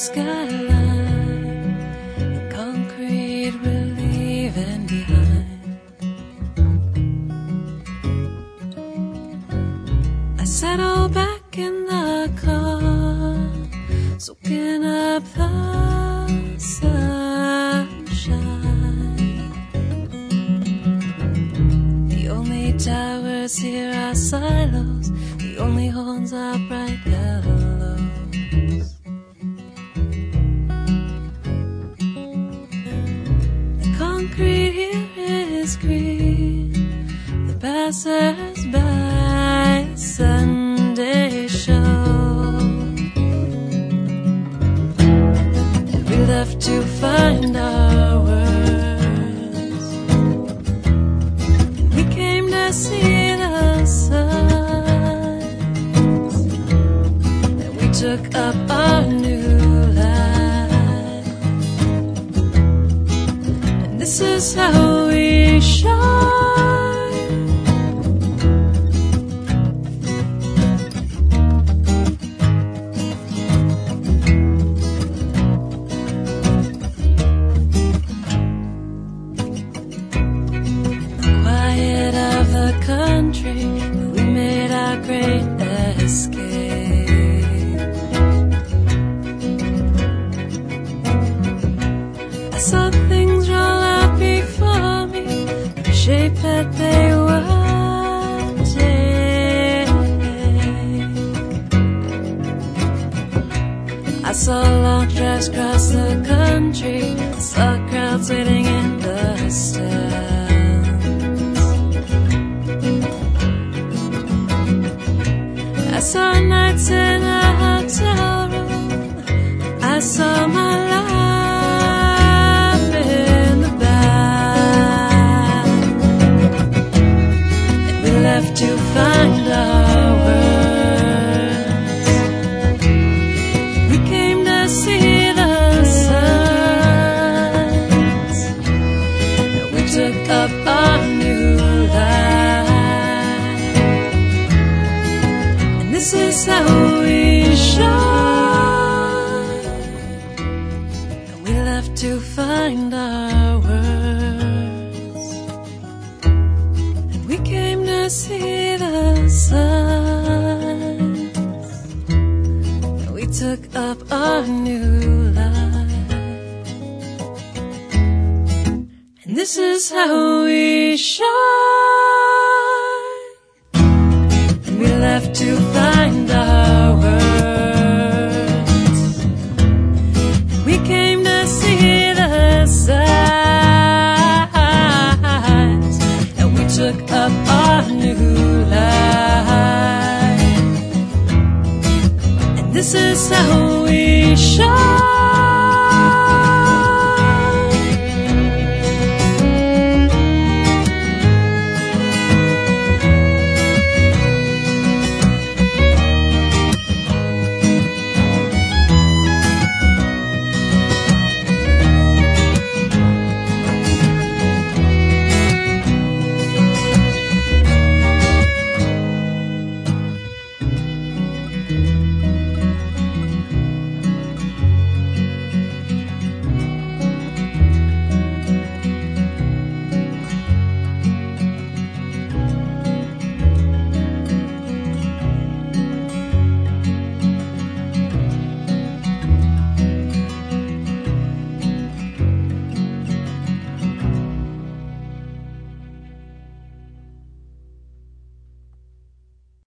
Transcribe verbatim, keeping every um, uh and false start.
skyline, the concrete we're leaving behind. I settle back in the car, soaking up the sunshine. The only towers here are silos, the only horns are bright yellows. The concrete here is green, the passers-by Sunday show. We left to find our words, and we came to see the signs, and we took up our new life, and this is how we shine. Country, we made our great escape. I saw things roll out before me, the shape that they were taking. I saw long drives across the country, I saw crowds waiting in the stands. I saw nights in a hotel room, I saw my life in the back, and we left to find our words. We came to see the signs, and we took up our new life. This is how we shine, and we left to find our words, and we came to see the signs, and we took up our new life, and this is how we shine. We left to find our words, we came to see the signs, and we took up our new life, and this is how we shine.